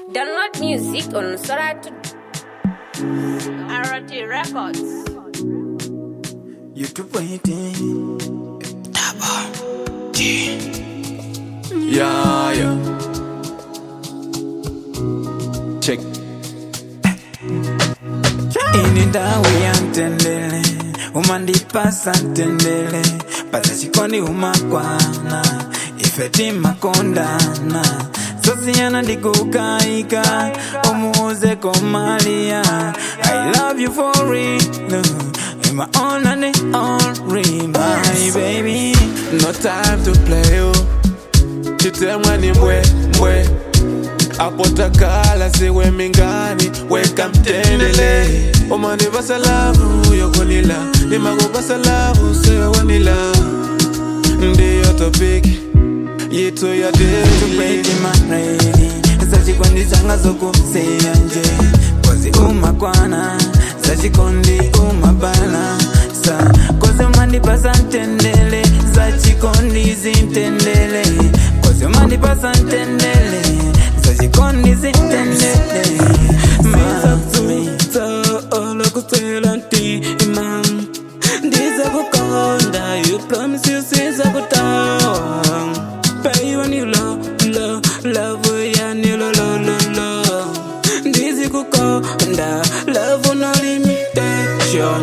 Download music on Soratu. RT Records. YouTube waiting. Double D. Yeah. Check. Inidawi yantendele umandipasa ntendele pasa chikondi umakwana ifeti makondana sosiyana ndikukaika umuuze komalia I love you for real in my own and only my baby. No time to play you chitemwa ni mbwe apotakala siwe mingani weka mtendele omani basalavu yokonila imago basalavu sewe wanila ndiyo topic yitu ya tupeti maredi zachikondi zanga zokuseyanje kozi umakwana zachikondi umabala sa kozi umandipasa ntendele zachikondi zintendele kozi umandipasa ntendele zachikondi zintendele olokutela ntima ndiza kukonda you promise you siza kutawa pay when you love yani lo ndizi kukonda love no limitation.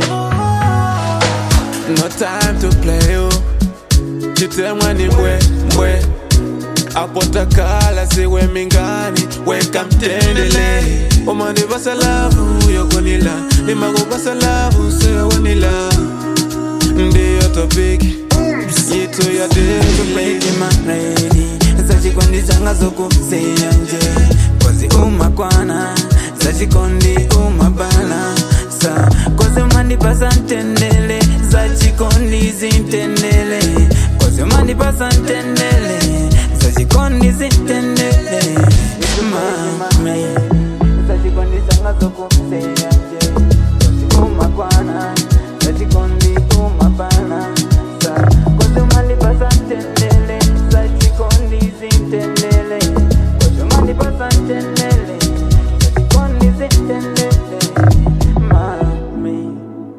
No time to play you chitemwa ni mbwe apotakala siwe mingani weka mtendele omani basalavu yokonila imago basalavu sewe wanila ndiyo topic yitu ya tupeti maredi zachikondi zanga zokuseyanje kozi umakwana zachikondi umabala sa kozi umandipasa ntendele zachikondi zintendele kozi umandipasa ntendele zachikondi zintendele mami zachikondi zanga zokuseyanje kozi umakwana zachikondi umabala sa kozi umandipasa ntendele zachikondi zintendele kozi umandipasa ntendele zachikondi zintendele mami.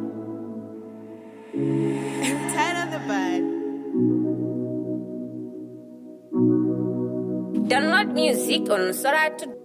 Tired of the bad. Download music on Soratu.